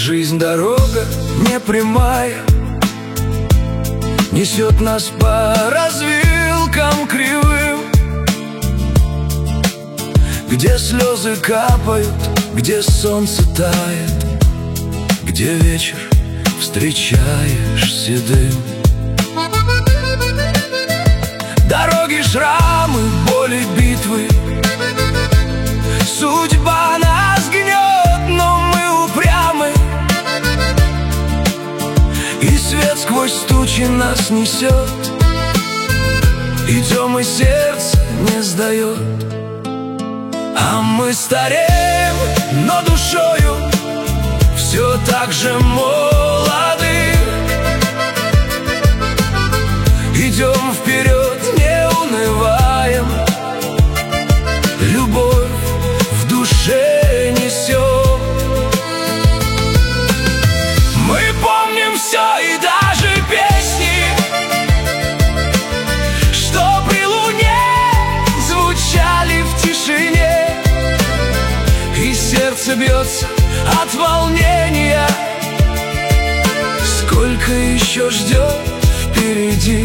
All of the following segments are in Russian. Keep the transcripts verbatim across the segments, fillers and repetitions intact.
жизнь дорога не прямая, несет нас по развилкам кривым, где слезы капают, где солнце тает, где вечер встречаешь седым. Дороги, шрамы, боли, битвы, судьба нас гнет, но мы упрямы, и свет сквозь тучи нас несет. Идем, и сердце не сдает. А мы стареем, но душою все так же молоды. Идем вперед, не унываем, любовь в душе несем. Мы помним все и даже песни, что при луне звучали в тишине, и сердце бьется от волнения. Сколько еще ждет впереди?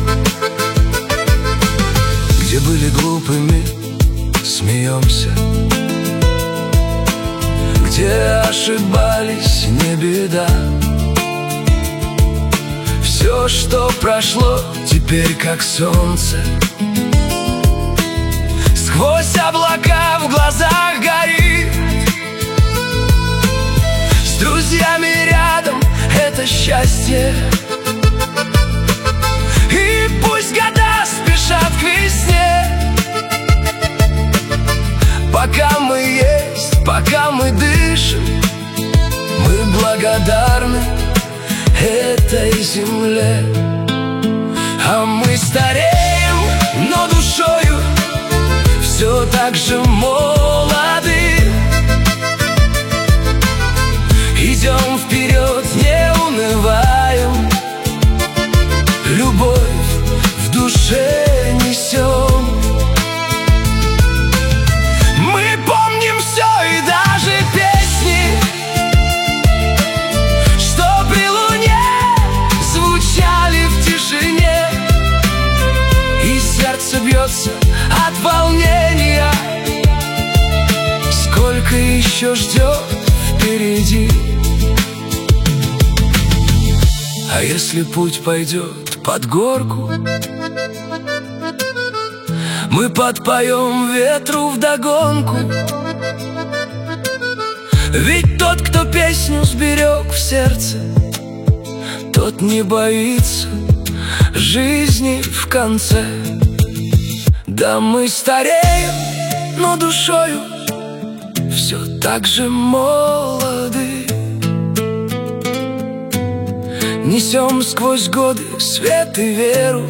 Где были глупыми, смеемся, где ошибались, не беда. Все, что прошло, теперь как солнце, сквозь облака в глазах горит. С друзьями рядом — это счастье. И пусть года спешат к весне, пока мы есть, пока мы дышим, мы благодарны этой земле. А мы стареем, но душою все так же молоды. Идем вперед, не унываем, любовь в душе несем. Мы помним все и даже песни, что при луне звучали в тишине, и сердце бьется от волнения. Сколько еще ждет впереди? А если путь пойдет под горку, мы подпоем ветру вдогонку. Ведь тот, кто песню сберег в сердце, тот не боится жизни в конце. Да, мы стареем, но душою все так же молоды. Несем сквозь годы свет и веру,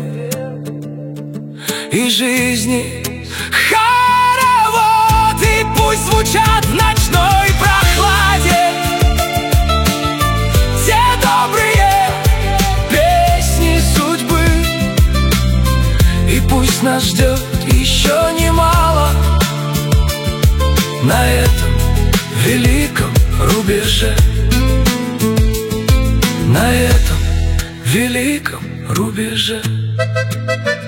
и жизни хоровод. И пусть звучат в ночной прохладе те добрые песни судьбы, и пусть нас ждет еще немало на этом великом рубеже. На этом великом рубеже.